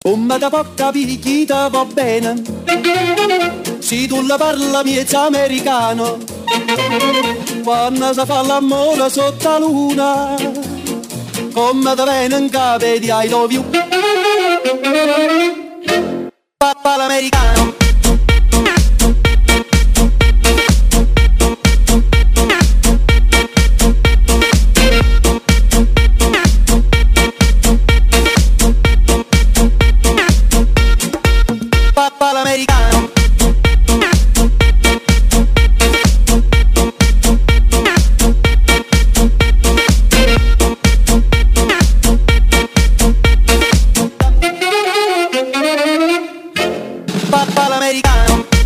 Come da può capire chi ti va bene, se tu la parla miezza americano, quando si fa l'amore sotto la luna, come da viene in capo di I love you. Papà l'americano.